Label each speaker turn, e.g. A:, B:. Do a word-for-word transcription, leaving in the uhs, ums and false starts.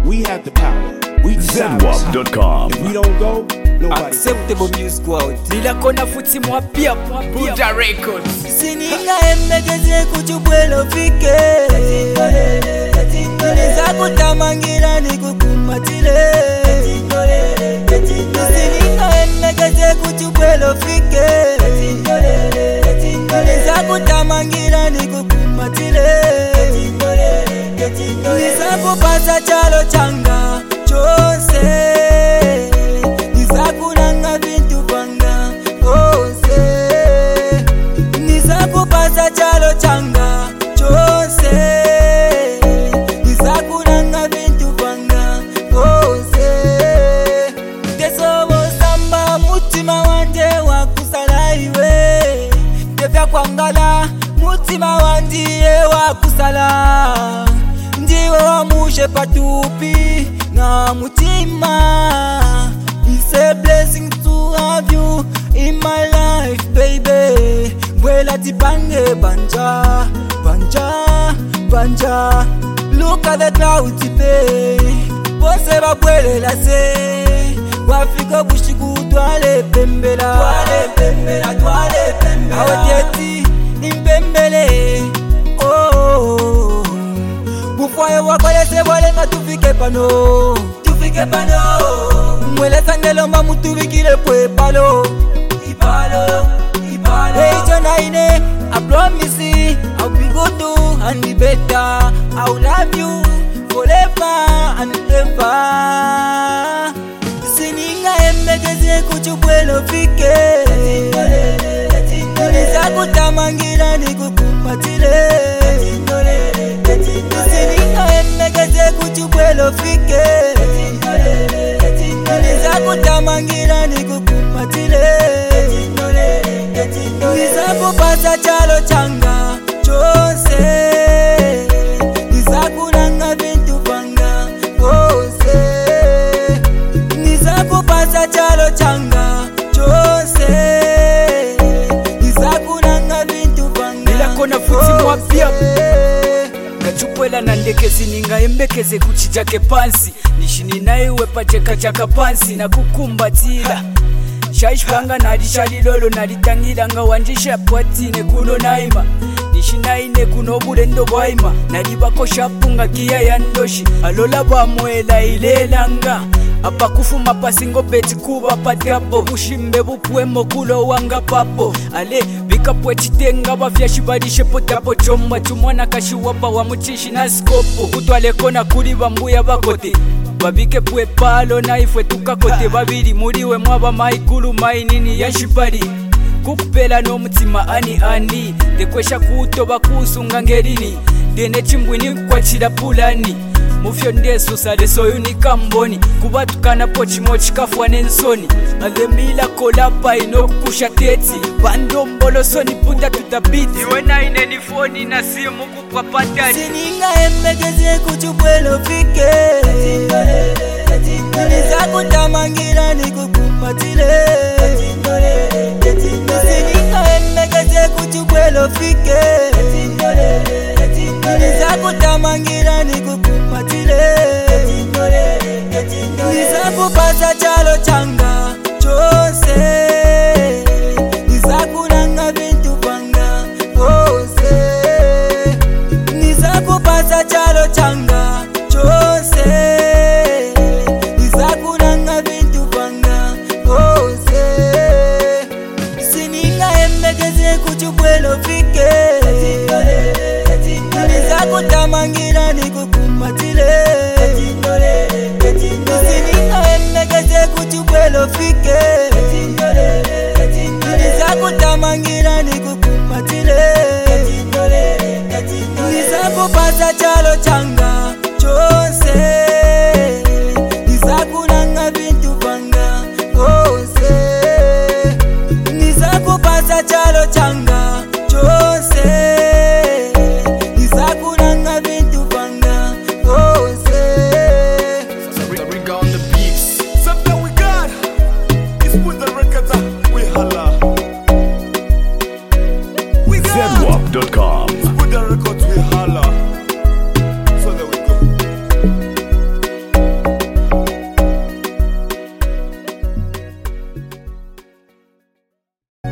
A: We have the power. We decide.
B: Zenwap dot com.
A: If we don't go, nobody.
C: Acceptable music out. Bila kona futi mwapia Buddha Records.
D: Sininga emmegeze kuchubwelo fike Nisa kutamangira nikukumatile Sininga emmegeze kuchubwelo fike Nisa kutamangira nikukumatile Nisa kupasa chalo changa chose Nisa kunanga vintu panga ose Nisa kupasa chalo changa chose Nisa kunanga vintu panga ose Tesobo samba mutima wanje wakusala iwe Tefya kwangala mutima wandiye wakusala Ndiwe wamushe patupi na mutima It's a blessing to have you in my life, baby. Bwela tipange banja, banja, banja. Look at the clouds, baby. Bose ba bwele la se. Wafika bushiku twale pembela, twale pembela, twale pembela. Awatieti nimpembele, oh. Bufwaye wakole se wale nga tufike pano, tufike pano. Mwele sangelomba mutuvikile pwe palo, ipalo, ipalo. Hey Jonaine, I promise you I'll be good to and be better. I'll love you forever and ever. Sininga emmegeze kuchubwelo fike Nisa kutamangira nikukumatile Sininga emmegeze kuchubwelo fike Nisa kutamangira nikukumatile Nisa kupasa chalo changa chose Nisa kunanga vintu panga ose Nisa kupasa chalo changa chose Nisa kunanga vintu panga
C: Bila kona futi mwapia Kachupwela na ndeke sininga embekeze kuchijake pansi Nishini na iwe pacheka chaka pansi na kukumbatila Shaishpanga nalishali lolo nalitangira nga wanjisha pwatine kuno naima Nishinaine kuno bulendo bwaima Nalibako shapunga kia ya ndoshi Alola bamwela ilelanga Apa kufuma pasingo beti kuba patiapo Bushimbe bupuemo kulo wanga papo Ale bika pwechitenga bafyashi badishe potapo chomba Tumwana kashi wapa wa mutishi na skopo Kutwale kona kuli bambuya bakote Babike pwe palo na ifwe tukakote babiri Muriwe mwaba maikulu mainini ya shipari Kukupela no mutima ani ani Dekwesha kutoba kusunga ngerini Dene chimbwini kwa chida pulani Mufyo ndesu sale soyu ni kamboni Kubatukana pochi mochi kafwa nensoni Ademila kolapa ino kusha teti Bando mbolo soni puta tutabiti Iwe na ine ni foni na simu kupapatani
D: Sininga emmegeze kuchubwelo